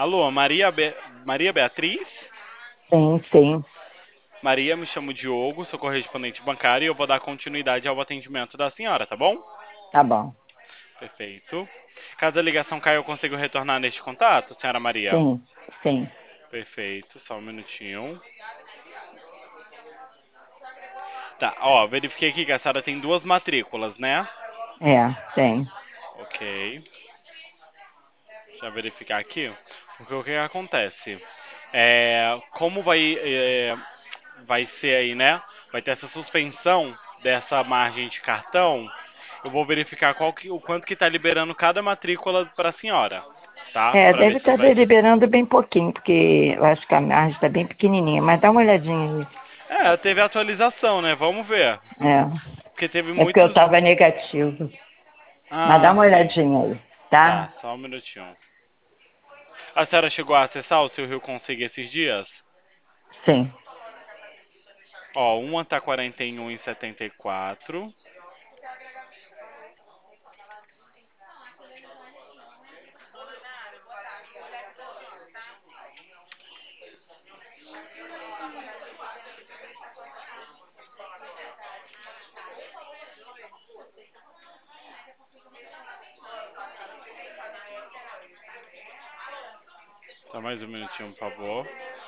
Alô, Maria Beatriz? Sim, sim, Maria, me chamo Diogo, sou correspondente bancário e eu vou dar continuidade ao atendimento da senhora, tá bom? tá bom. Perfeito. Caso a ligação caia, eu consigo retornar neste contato, senhora Maria? Sim, sim. Perfeito, só um minutinho. Tá, ó, verifiquei aqui que a senhora tem duas matrículas, né? É, tem. Ok. Deixa eu verificar aqui. Porque o que acontece? Como vai ser aí, né? Vai ter essa suspensão dessa margem de cartão. Eu vou verificar o quanto que tá liberando cada matrícula para a senhora, tá? É, Para ver deve se estar vai. deliberando bem pouquinho, porque eu acho que a margem está bem pequenininha, mas dá uma olhadinha aí. Teve atualização, né? Vamos ver. É, Porque teve é porque eu muitos. estava negativo. Mas dá Ah, uma sim. olhadinha aí, Tá, tá? só um minutinho. A senhora chegou a acessar o seu Rio Consigo esses dias? Sim. Ó, uma tá 41,74. Só mais um minutinho, por favor.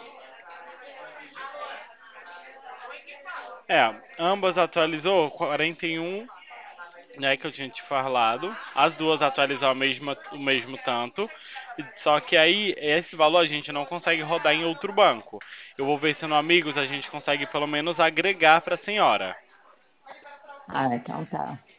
Ambas atualizou 41, né, que eu tinha te falado. As duas atualizam o mesmo tanto. Só que aí, esse valor a gente não consegue rodar em outro banco. Eu vou ver se no Amigos a gente consegue pelo menos agregar para a senhora. Ah, então tá.